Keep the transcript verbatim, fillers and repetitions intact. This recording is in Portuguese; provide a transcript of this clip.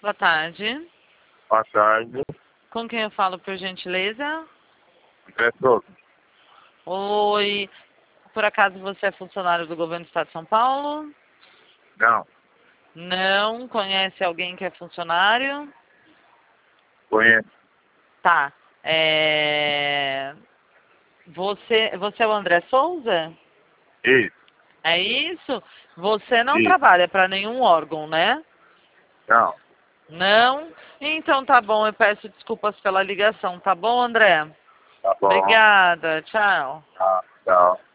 Boa tarde. Boa tarde. Com quem eu falo, por gentileza? André Souza. Oi. Por acaso você é funcionário do governo do estado de São Paulo? Não, Não. Conhece alguém que é funcionário? conheço. Tá. É... Você, você é o André Souza? Isso, É isso? Você não isso. trabalha para nenhum órgão, né? Não, Não? Então tá bom, eu peço desculpas pela ligação, tá bom, André? tá bom. Obrigada, tchau. Tá, tchau.